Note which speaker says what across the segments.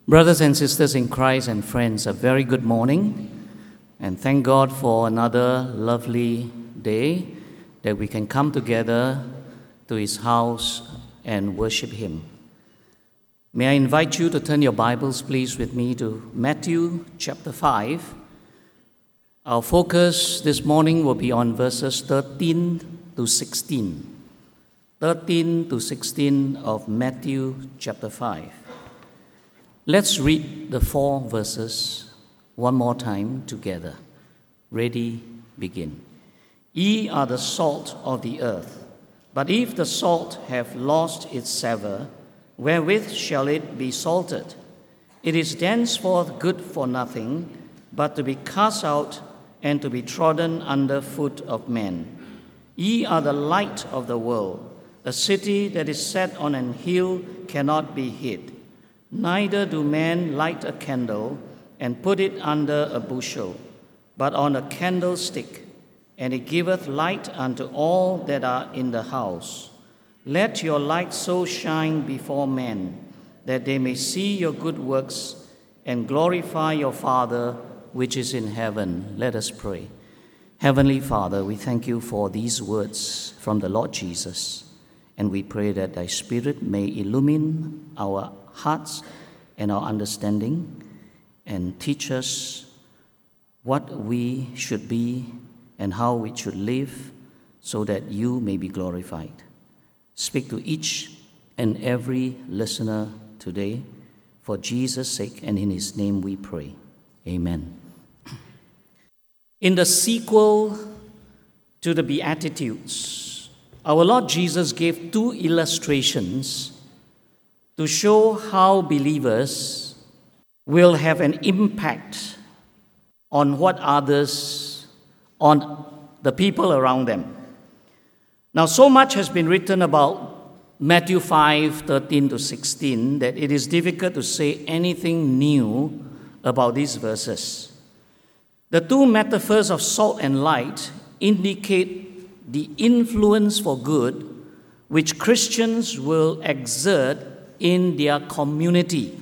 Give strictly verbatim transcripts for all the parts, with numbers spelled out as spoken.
Speaker 1: Brothers and sisters in Christ and friends, a very good morning, and thank God for another lovely day that we can come together to His house and worship Him. May I invite you to turn your Bibles, please, with me to Matthew chapter five. Our focus this morning will be on verses thirteen to sixteen. thirteen to sixteen of Matthew chapter five. Let's read the four verses one more time together. Ready, begin. Ye are the salt of the earth, but if the salt have lost its savour, wherewith shall it be salted? It is thenceforth good for nothing, but to be cast out and to be trodden under foot of men. Ye are the light of the world. A city that is set on an hill cannot be hid. Neither do men light a candle and put it under a bushel, but on a candlestick, and it giveth light unto all that are in the house. Let your light so shine before men, that they may see your good works and glorify your Father which is in heaven. Let us pray. Heavenly Father, we thank you for these words from the Lord Jesus, and we pray that thy Spirit may illumine our hearts and our understanding and teach us what we should be and how we should live so that you may be glorified. Speak to each and every listener today for Jesus' sake, and in his name we pray. Amen. In the sequel to the Beatitudes, our Lord Jesus gave two illustrations to show how believers will have an impact on what others, on the people around them. Now, so much has been written about Matthew five, thirteen to sixteen, that it is difficult to say anything new about these verses. The two metaphors of salt and light indicate the influence for good which Christians will exert in their community,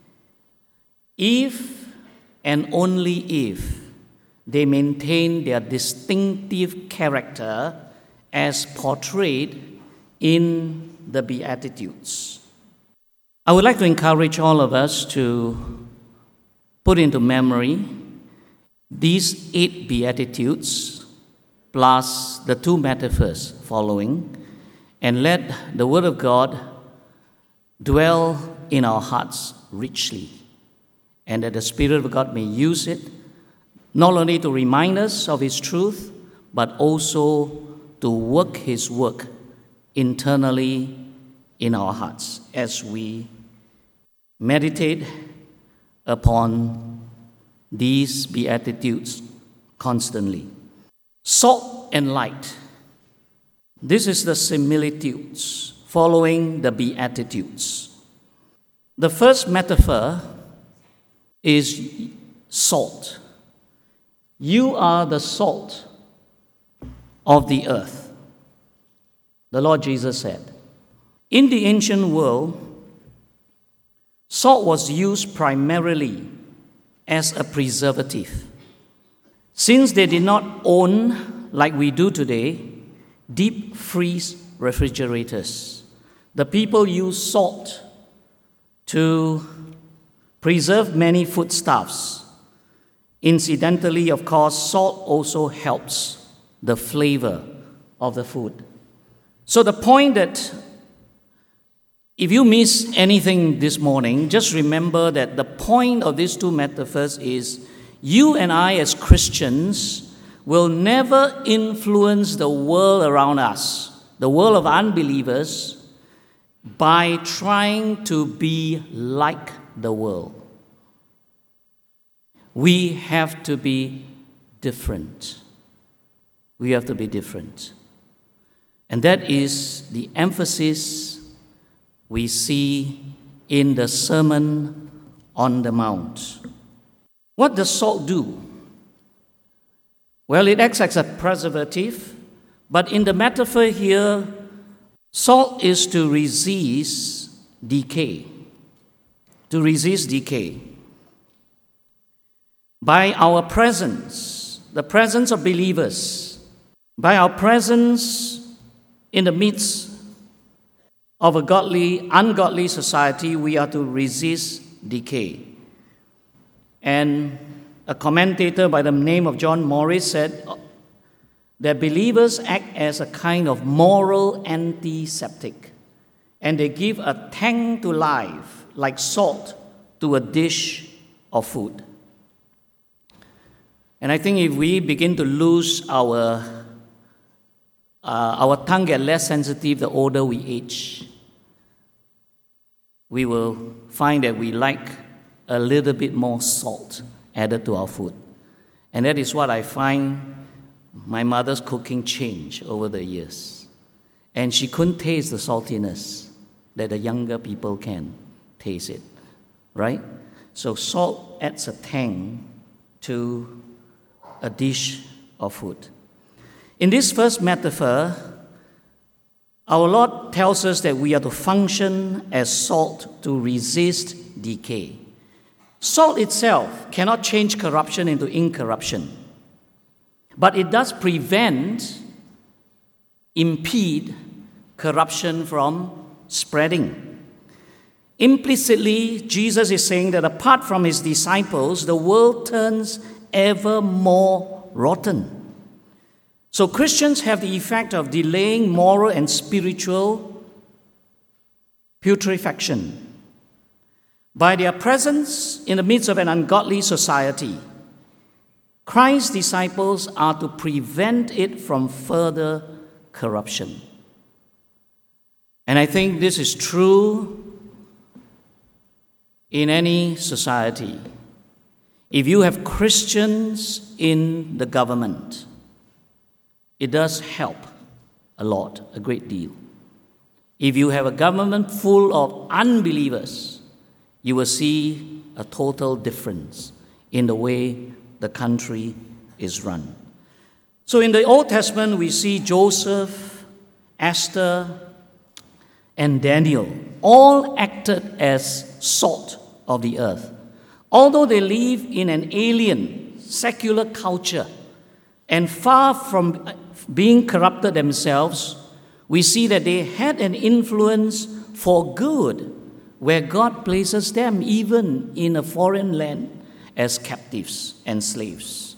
Speaker 1: if and only if they maintain their distinctive character as portrayed in the Beatitudes. I would like to encourage all of us to put into memory these eight Beatitudes plus the two metaphors following, and let the Word of God dwell in our hearts richly, and that the Spirit of God may use it not only to remind us of His truth, but also to work His work internally in our hearts as we meditate upon these Beatitudes constantly. Salt and light. This is the similitudes following the Beatitudes. The first metaphor is salt. You are the salt of the earth, the Lord Jesus said. In the ancient world, salt was used primarily as a preservative. Since they did not own, like we do today, deep freeze refrigerators, the people used salt to preserve many foodstuffs. Incidentally, of course, salt also helps the flavor of the food. So the point that if you miss anything this morning, just remember that the point of these two metaphors is you and I as Christians will never influence the world around us, the world of unbelievers, by trying to be like the world. We have to be different. We have to be different. And that is the emphasis we see in the Sermon on the Mount. What does salt do? Well, it acts as a preservative, but in the metaphor here, salt is to resist decay, to resist decay. By our presence, the presence of believers, by our presence in the midst of a godly, ungodly society, we are to resist decay. And a commentator by the name of John Morris said that believers act as a kind of moral antiseptic, and they give a tang to life like salt to a dish of food. And I think if we begin to lose our, uh, our tongue get less sensitive the older we age, we will find that we like a little bit more salt added to our food. And that is what I find my mother's cooking changed over the years. And she couldn't taste the saltiness that the younger people can taste it, right? So salt adds a tang to a dish of food. In this first metaphor, our Lord tells us that we are to function as salt to resist decay. Salt itself cannot change corruption into incorruption, but it does prevent, impede corruption from spreading. Implicitly, Jesus is saying that apart from his disciples, the world turns ever more rotten. So Christians have the effect of delaying moral and spiritual putrefaction. By their presence in the midst of an ungodly society, Christ's disciples are to prevent it from further corruption. And I think this is true in any society. If you have Christians in the government, it does help a lot, a great deal. If you have a government full of unbelievers, you will see a total difference in the way the country is run. So in the Old Testament, we see Joseph, Esther, and Daniel all acted as salt of the earth. Although they live in an alien, secular culture, and far from being corrupted themselves, we see that they had an influence for good where God places them even in a foreign land as captives and slaves.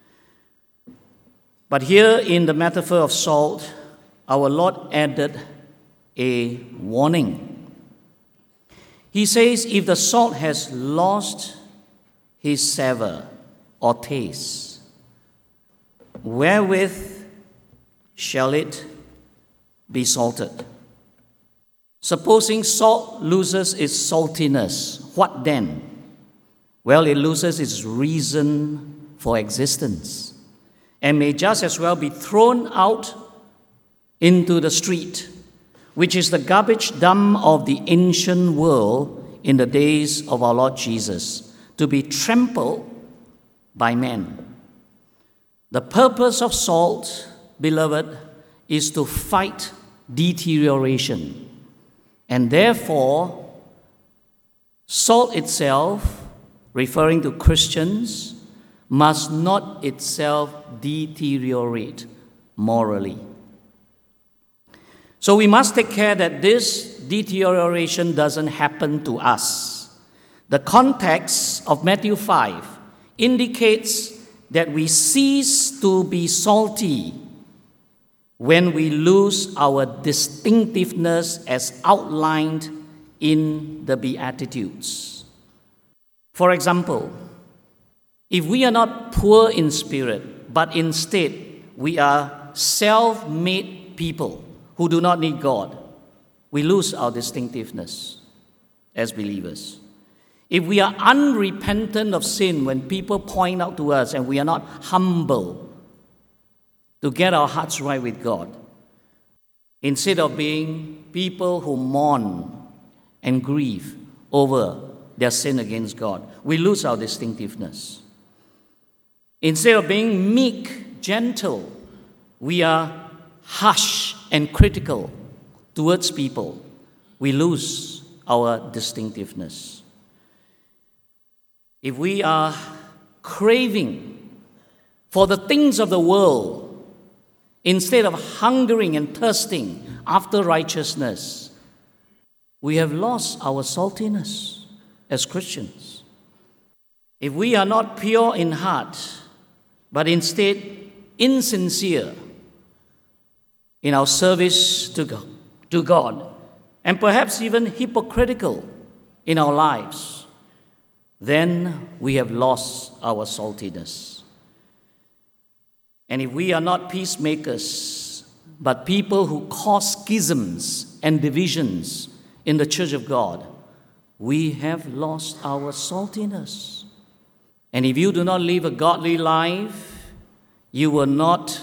Speaker 1: But here in the metaphor of salt, our Lord added a warning. He says, if the salt has lost his savor or taste, wherewith shall it be salted? Supposing salt loses its saltiness, what then? Well, it loses its reason for existence and may just as well be thrown out into the street, which is the garbage dump of the ancient world in the days of our Lord Jesus, to be trampled by men. The purpose of salt, beloved, is to fight deterioration. And therefore, salt itself, referring to Christians, must not itself deteriorate morally. So we must take care that this deterioration doesn't happen to us. The context of Matthew five indicates that we cease to be salty when we lose our distinctiveness as outlined in the Beatitudes. For example, if we are not poor in spirit, but instead we are self-made people who do not need God, we lose our distinctiveness as believers. If we are unrepentant of sin when people point out to us and we are not humble to get our hearts right with God, instead of being people who mourn and grieve over their sin against God, we lose our distinctiveness. Instead of being meek, gentle, we are harsh and critical towards people. We lose our distinctiveness. if we are craving for the things of the world instead of hungering and thirsting after righteousness, we have lost our saltiness as Christians. If we are not pure in heart, but instead insincere in our service to God, to God, and perhaps even hypocritical in our lives, then we have lost our saltiness. And if we are not peacemakers, but people who cause schisms and divisions in the church of God, we have lost our saltiness. And if you do not live a godly life, you will not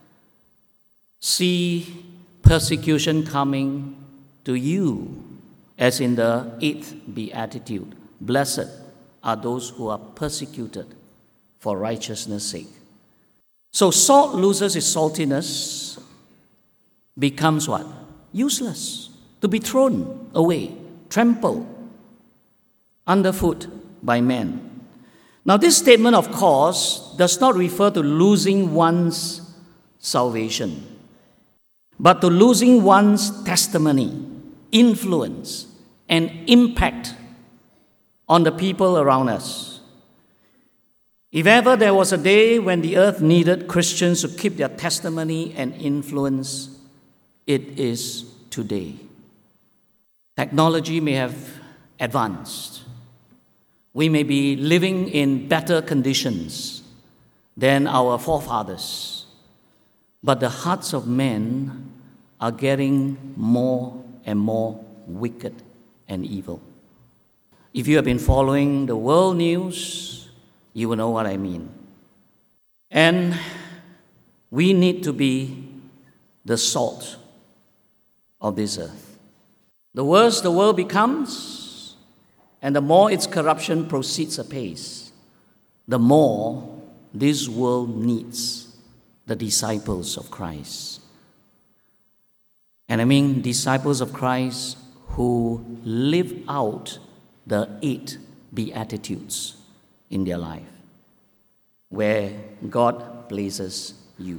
Speaker 1: see persecution coming to you, as in the eighth beatitude. Blessed are those who are persecuted for righteousness' sake. So salt loses its saltiness, becomes what? Useless, to be thrown away, trampled underfoot by men. Now, this statement, of course, does not refer to losing one's salvation, but to losing one's testimony, influence, and impact on the people around us. If ever there was a day when the earth needed Christians to keep their testimony and influence, it is today. Technology may have advanced. We may be living in better conditions than our forefathers, but the hearts of men are getting more and more wicked and evil. If you have been following the world news, you will know what I mean. And we need to be the salt of this earth. The worse the world becomes, and the more its corruption proceeds apace, the more this world needs the disciples of Christ. And I mean disciples of Christ who live out the eight beatitudes in their life, where God places you.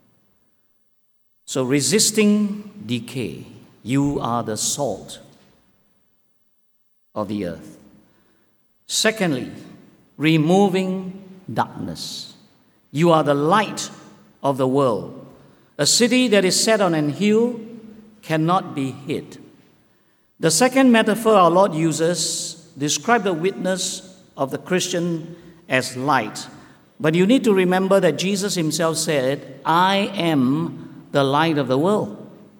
Speaker 1: So resisting decay, you are the salt of the earth. Secondly, removing darkness. You are the light of the world. A city that is set on an hill cannot be hid. The second metaphor our Lord uses describes the witness of the Christian as light. But you need to remember that Jesus himself said, I am the light of the world.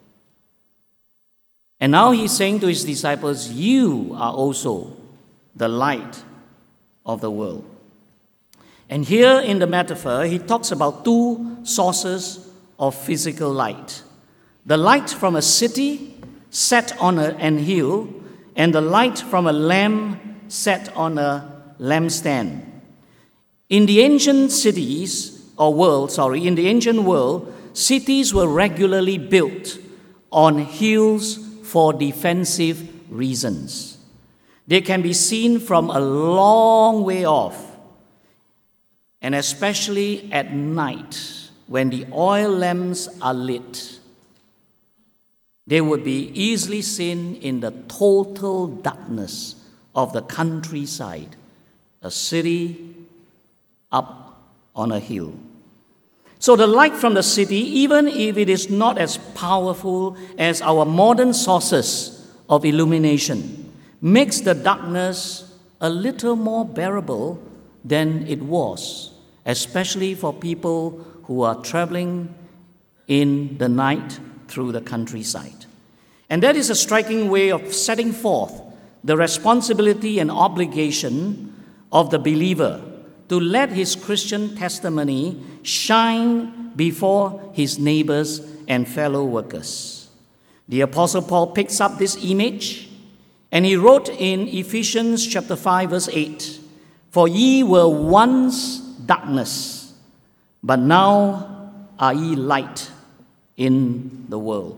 Speaker 1: And now he's saying to his disciples, you are also the light of the world. And here in the metaphor, he talks about two sources of physical light. The light from a city set on a, an hill, and the light from a lamp set on a lampstand. In the ancient cities, or world, sorry, in the ancient world, cities were regularly built on hills for defensive reasons. They can be seen from a long way off, and especially at night when the oil lamps are lit. They would be easily seen in the total darkness of the countryside, a city up on a hill. So the light from the city, even if it is not as powerful as our modern sources of illumination, makes the darkness a little more bearable than it was, especially for people who are traveling in the night through the countryside. And that is a striking way of setting forth the responsibility and obligation of the believer to let his Christian testimony shine before his neighbors and fellow workers. The Apostle Paul picks up this image, and he wrote in Ephesians chapter five, verse eight, "For ye were once darkness, but now are ye light in the world."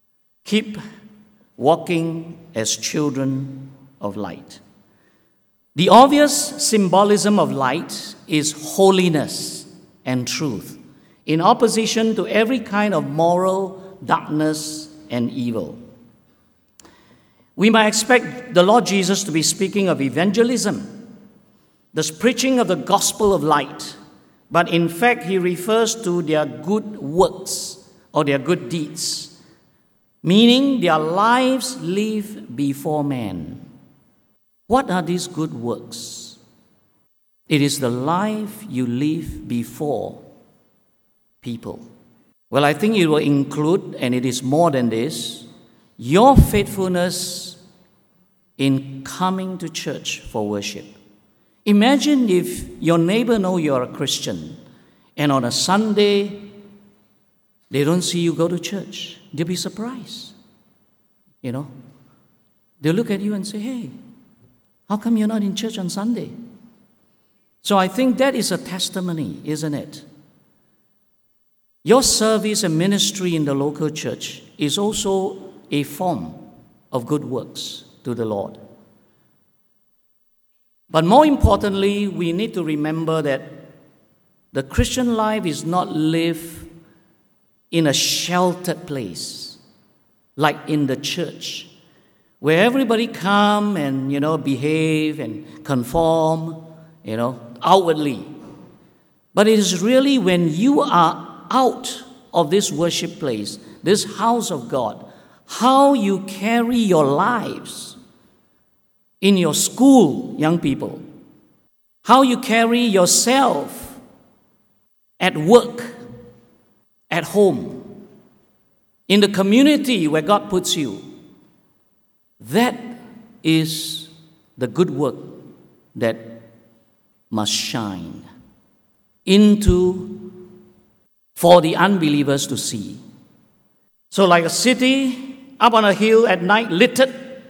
Speaker 1: Keep walking as children of light. The obvious symbolism of light is holiness and truth, in opposition to every kind of moral darkness and evil. We might expect the Lord Jesus to be speaking of evangelism, the preaching of the gospel of light, but in fact he refers to their good works or their good deeds, meaning their lives lived before man. What are these good works? It is the life you live before people. Well, I think it will include, and it is more than this, your faithfulness in coming to church for worship. Imagine if your neighbor knows you're a Christian, and on a Sunday, they don't see you go to church. They'll be surprised. You know, they'll look at you and say, hey, how come you're not in church on Sunday? So I think that is a testimony, isn't it? Your service and ministry in the local church is also a form of good works to the Lord. But more importantly, we need to remember that the Christian life is not lived in a sheltered place, like in the church, where everybody come and, you know, behave and conform, you know, outwardly. But it is really when you are out of this worship place, this house of God, how you carry your lives in your school, young people, how you carry yourself at work, at home, in the community where God puts you. That is the good work that must shine into for the unbelievers to see. So like a city up on a hill at night, lit,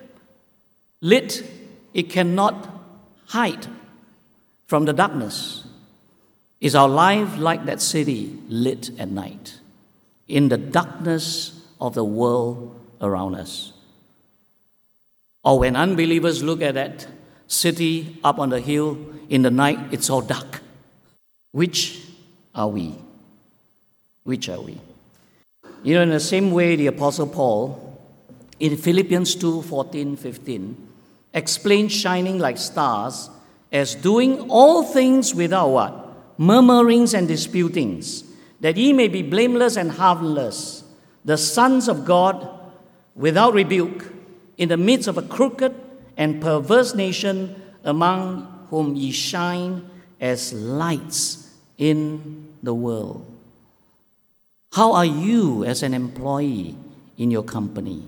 Speaker 1: lit, it cannot hide from the darkness. Is our life like that city lit at night in the darkness of the world around us? Or when unbelievers look at that city up on the hill in the night, it's all dark. Which are we? Which are we? You know, in the same way, the Apostle Paul, in Philippians two, fourteen, fifteen, explains shining like stars as doing all things without what? Murmurings and disputings, that ye may be blameless and harmless, the sons of God without rebuke, in the midst of a crooked and perverse nation, among whom ye shine as lights in the world. How are you as an employee in your company?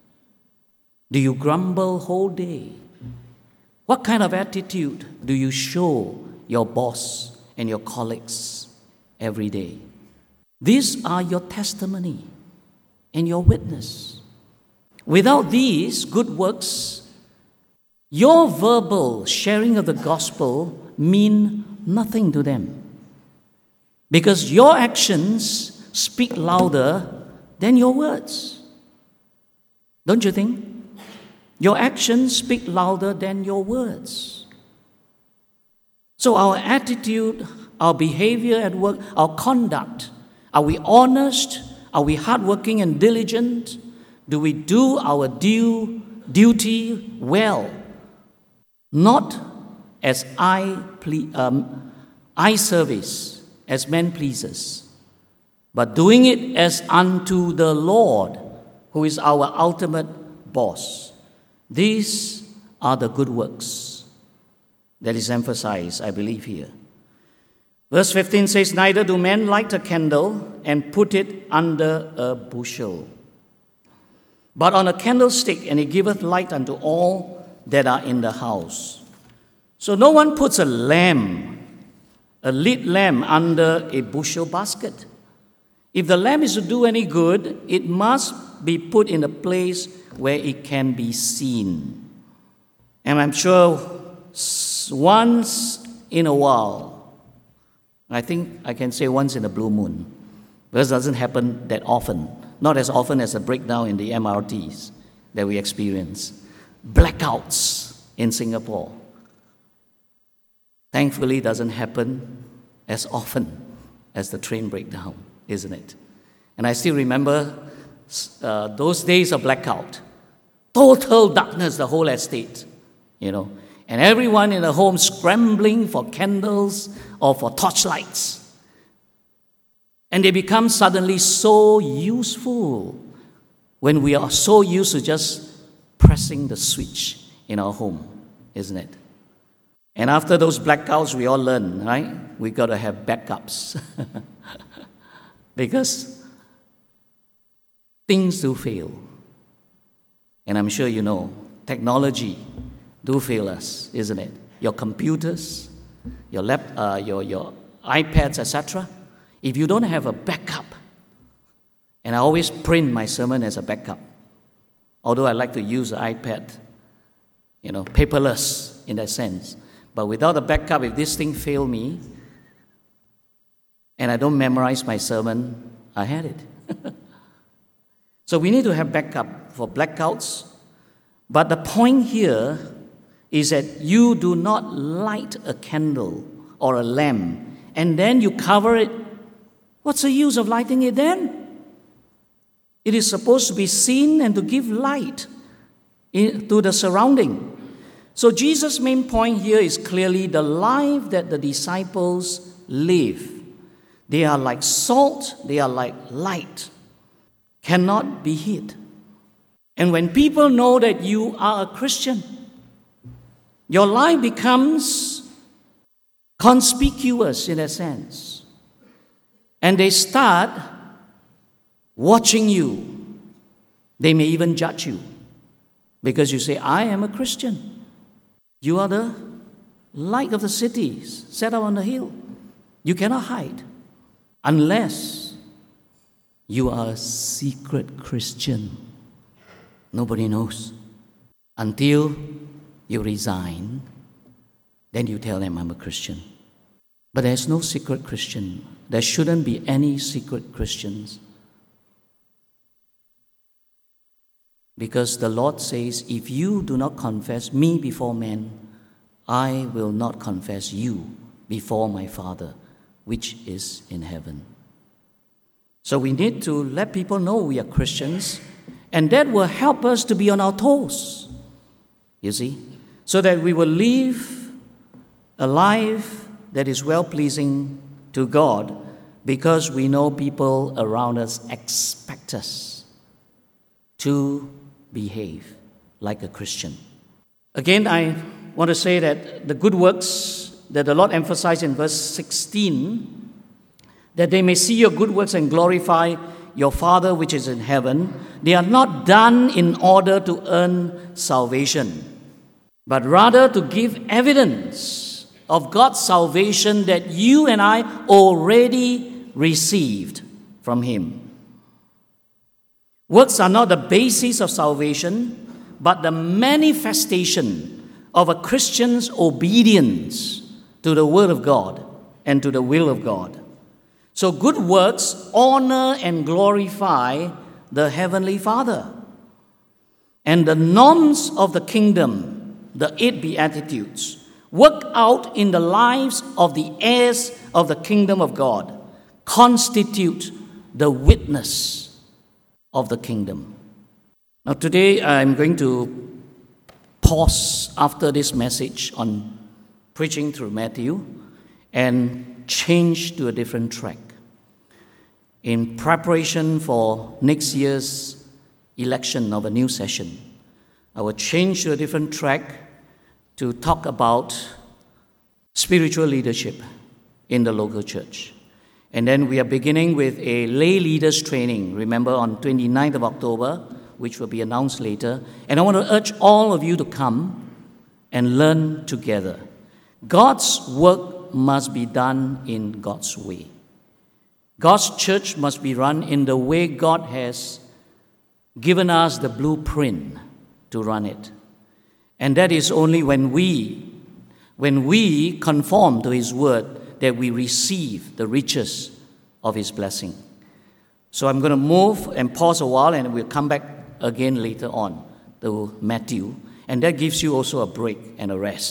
Speaker 1: Do you grumble whole day? What kind of attitude do you show your boss and your colleagues every day? These are your testimony and your witness. Without these good works, your verbal sharing of the gospel mean nothing to them, because your actions speak louder than your words. Don't you think? Your actions speak louder than your words. So our attitude, our behavior at work, our conduct, are we honest? Are we hardworking and diligent? Do we do our due duty well? Not as eye, ple- um, eye service, as men pleasers, but doing it as unto the Lord, who is our ultimate boss. These are the good works that is emphasized, I believe, here. Verse fifteen says, neither do men light a candle and put it under a bushel, but on a candlestick, and it giveth light unto all that are in the house. So no one puts a lamp, a lit lamp, under a bushel basket. If the lamp is to do any good, it must be put in a place where it can be seen. And I'm sure once in a while, I think I can say once in a blue moon, because it doesn't happen that often, not as often as a breakdown in the M R Ts that we experience, blackouts in Singapore. Thankfully, it doesn't happen as often as the train breakdown, isn't it? And I still remember uh, those days of blackout. Total darkness, the whole estate, you know. And everyone in the home scrambling for candles or for torchlights. And they become suddenly so useful when we are so used to just pressing the switch in our home, isn't it? And after those blackouts, we all learn, right? We got to have backups. Because things do fail. And I'm sure you know, technology do fail us, isn't it? Your computers, your lap, uh, your, your iPads, et cetera. If you don't have a backup, and I always print my sermon as a backup, although I like to use the iPad, you know, paperless in that sense. But without a backup, if this thing failed me, and I don't memorize my sermon, I had it. So we need to have backup for blackouts. But the point here is that you do not light a candle or a lamp and then you cover it. What's the use of lighting it then? It is supposed to be seen and to give light to the surrounding. So Jesus' main point here is clearly the life that the disciples live. They are like salt, they are like light, cannot be hid. And when people know that you are a Christian, your life becomes conspicuous in a sense. And they start watching you. They may even judge you because you say, I am a Christian. You are the light of the city, set up on the hill. You cannot hide unless you are a secret Christian. Nobody knows. Until you resign, then you tell them I'm a Christian. But there's no secret Christian. There shouldn't be any secret Christians. Because the Lord says, if you do not confess me before men, I will not confess you before my Father, which is in heaven. So we need to let people know we are Christians, and that will help us to be on our toes, you see, so that we will live a life that is well-pleasing to God, because we know people around us expect us to behave like a Christian. Again, I want to say that the good works that the Lord emphasized in verse sixteen, that they may see your good works and glorify your Father which is in heaven, they are not done in order to earn salvation, but rather to give evidence of God's salvation that you and I already received from Him. Works are not the basis of salvation, but the manifestation of a Christian's obedience to the Word of God and to the will of God. So good works honor and glorify the Heavenly Father. And the norms of the kingdom, the eight Beatitudes, work out in the lives of the heirs of the kingdom of God, constitute the witness of the kingdom. Now today I'm going to pause after this message on preaching through Matthew and change to a different track. In preparation for next year's election of a new session, I will change to a different track to talk about spiritual leadership in the local church. And then we are beginning with a lay leaders training, remember, on twenty-ninth of October, which will be announced later. And I want to urge all of you to come and learn together. God's work must be done in God's way. God's church must be run in the way God has given us the blueprint to run it. And that is only when we, when we conform to His word, that we receive the riches of His blessing. So I'm going to move and pause a while, and we'll come back again later on to Matthew. And that gives you also a break and a rest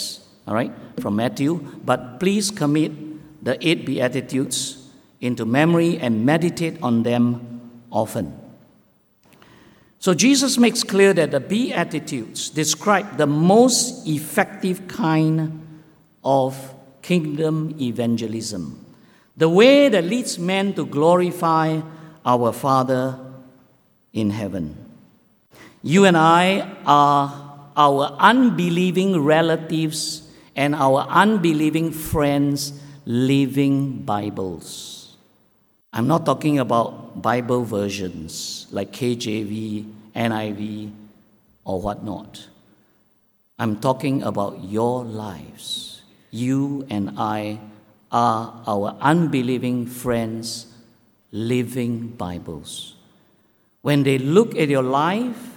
Speaker 1: all right, from Matthew. But please commit the eight Beatitudes into memory and meditate on them often. So Jesus makes clear that the Beatitudes describe the most effective kind of kingdom evangelism, the way that leads men to glorify our Father in heaven. You and I are our unbelieving relatives and our unbelieving friends' living Bibles. I'm not talking about Bible versions like K J V, N I V, or whatnot. I'm talking about your lives. You and I are our unbelieving friends' living Bibles. When they look at your life,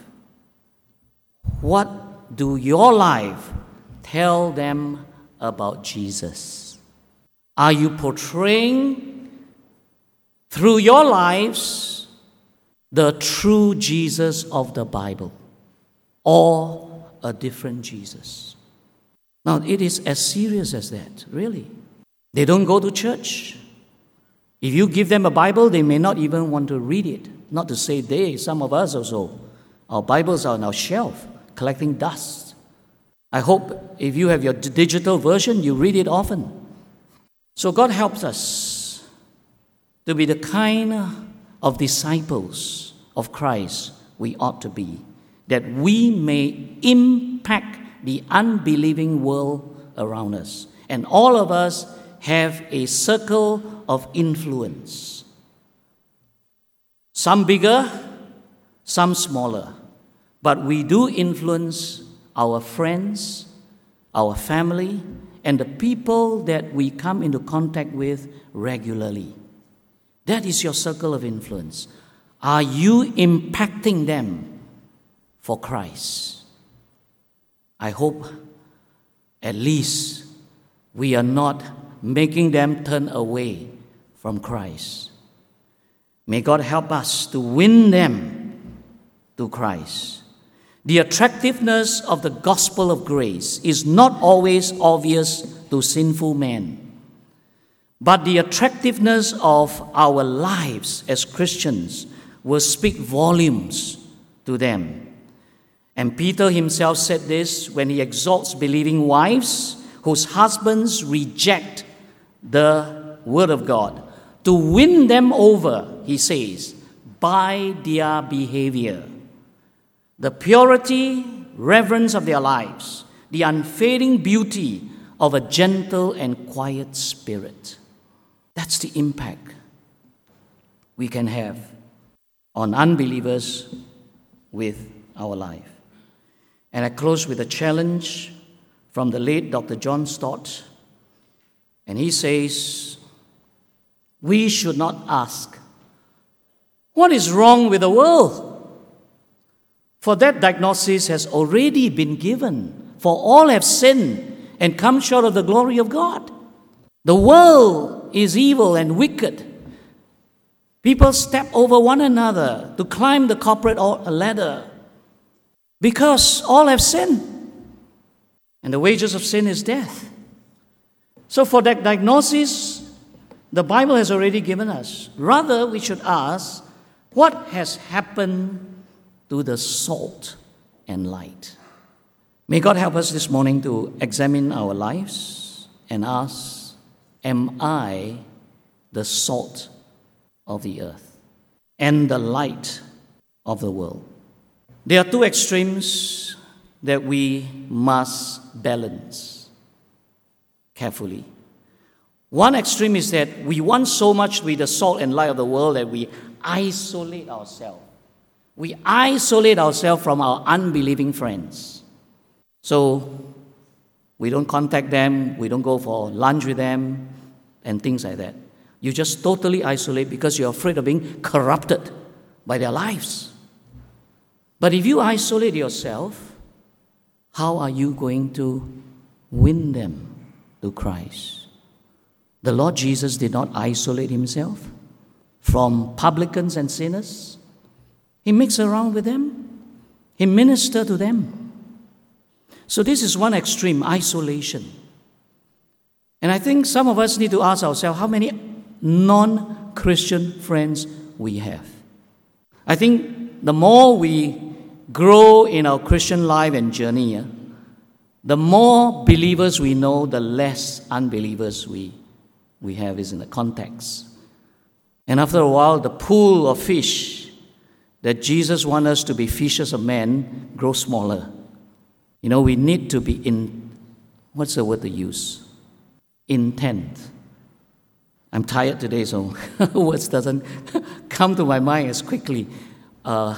Speaker 1: what do your life tell them about Jesus? Are you portraying through your lives the true Jesus of the Bible or a different Jesus? Now, it is as serious as that, really. They don't go to church. If you give them a Bible, they may not even want to read it. Not to say they, some of us also. Our Bibles are on our shelf, collecting dust. I hope if you have your digital version, you read it often. So God helps us to be the kind of disciples of Christ we ought to be, that we may impact the unbelieving world around us. And all of us have a circle of influence. Some bigger, some smaller. But we do influence our friends, our family, and the people that we come into contact with regularly. That is your circle of influence. Are you impacting them for Christ? I hope at least we are not making them turn away from Christ. May God help us to win them to Christ. The attractiveness of the gospel of grace is not always obvious to sinful men. But the attractiveness of our lives as Christians will speak volumes to them. And Peter himself said this when he exhorts believing wives whose husbands reject the word of God. To win them over, he says, by their behavior. The purity, reverence of their lives, the unfading beauty of a gentle and quiet spirit. That's the impact we can have on unbelievers with our life. And I close with a challenge from the late Doctor John Stott. And he says, we should not ask, what is wrong with the world? For that diagnosis has already been given. For all have sinned and come short of the glory of God. The world is evil and wicked. People step over one another to climb the corporate ladder because all have sinned. And the wages of sin is death. So for that diagnosis, the Bible has already given us. Rather, we should ask, what has happened to the salt and light? May God help us this morning to examine our lives and ask, am I the salt of the earth and the light of the world? There are two extremes that we must balance carefully. One extreme is that we want so much to be the salt and light of the world that we isolate ourselves. We isolate ourselves from our unbelieving friends. So we don't contact them, we don't go for lunch with them, and things like that. You just totally isolate because you're afraid of being corrupted by their lives. But if you isolate yourself, how are you going to win them to Christ? The Lord Jesus did not isolate himself from publicans and sinners. He mixed around with them. He ministered to them. So this is one extreme, isolation. And I think some of us need to ask ourselves how many non-Christian friends we have. I think the more we grow in our Christian life and journey, yeah, the more believers we know, the less unbelievers we, we have is in the context. And after a while, the pool of fish that Jesus wants us to be fishers of men grows smaller. You know, we need to be in, what's the word to use? Intent. I'm tired today, so words doesn't come to my mind as quickly. Uh,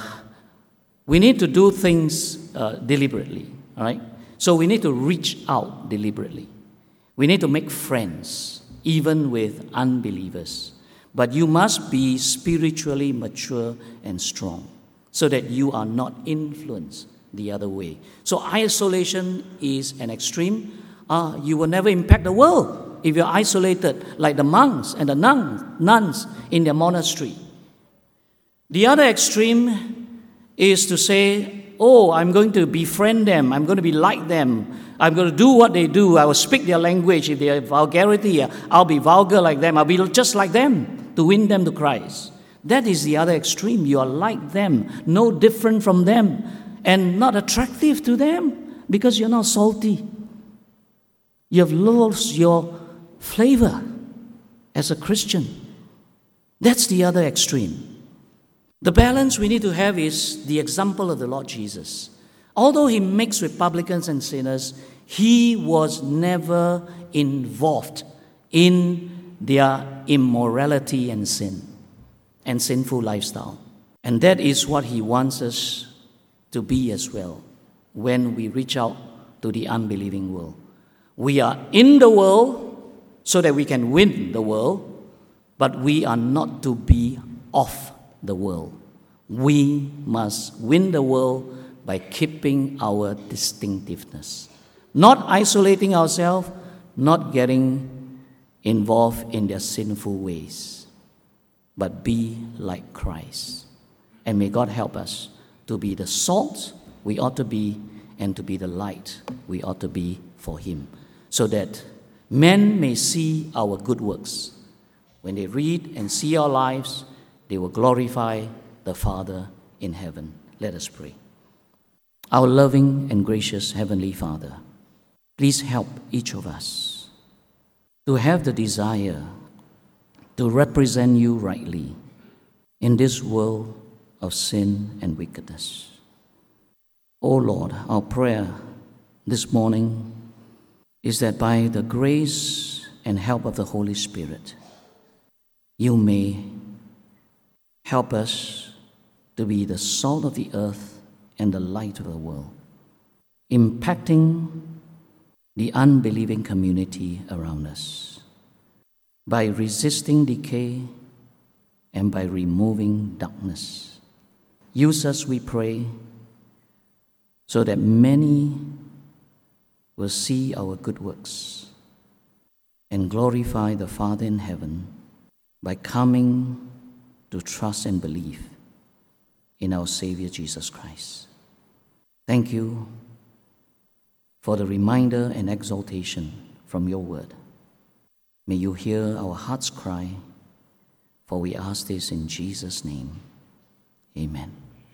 Speaker 1: we need to do things uh, deliberately, all right? So we need to reach out deliberately. We need to make friends, even with unbelievers. But you must be spiritually mature and strong so that you are not influenced the other way. So isolation is an extreme. Uh, you will never impact the world if you're isolated like the monks and the nun, nuns in their monastery. The other extreme is to say, oh, I'm going to befriend them, I'm going to be like them, I'm going to do what they do, I will speak their language. If they have vulgarity, I'll be vulgar like them, I'll be just like them to win them to Christ. That is the other extreme. You are like them, no different from them, and not attractive to them because you're not salty. You have lost your flavor as a Christian. That's the other extreme. The balance we need to have is the example of the Lord Jesus. Although he mixed with publicans and sinners, he was never involved in their immorality and sin and sinful lifestyle. And that is what he wants us to be as well when we reach out to the unbelieving world. We are in the world so that we can win the world, but we are not to be of the world. We must win the world by keeping our distinctiveness, not isolating ourselves, not getting involved in their sinful ways, but be like Christ. And may God help us to be the salt we ought to be and to be the light we ought to be for him, so that men may see our good works. When they read and see our lives, they will glorify the Father in heaven. Let us pray. Our loving and gracious Heavenly Father, please help each of us to have the desire to represent you rightly in this world of sin and wickedness. Oh Lord, our prayer this morning is that by the grace and help of the Holy Spirit, you may help us to be the salt of the earth and the light of the world, impacting the unbelieving community around us by resisting decay and by removing darkness. Use us, we pray, so that many will see our good works and glorify the Father in heaven by coming to trust and believe in our Savior Jesus Christ. Thank you for the reminder and exaltation from your word. May you hear our heart's cry, for we ask this in Jesus' name. Amen.